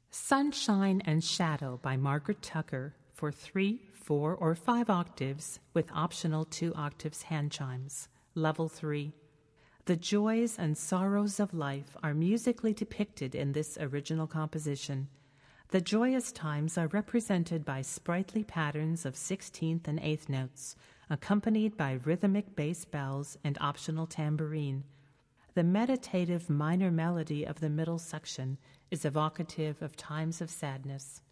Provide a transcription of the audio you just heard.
Sunshine and Shadow by Margaret Tucker for 3, 4, or 5 octaves with optional 2 octaves hand chimes. Level 3. The joys and sorrows of life are musically depicted in this original composition. The joyous times are represented by sprightly patterns of 16th and 8th notes, accompanied by rhythmic bass bells and optional tambourine. The meditative minor melody of the middle section is evocative of times of sadness.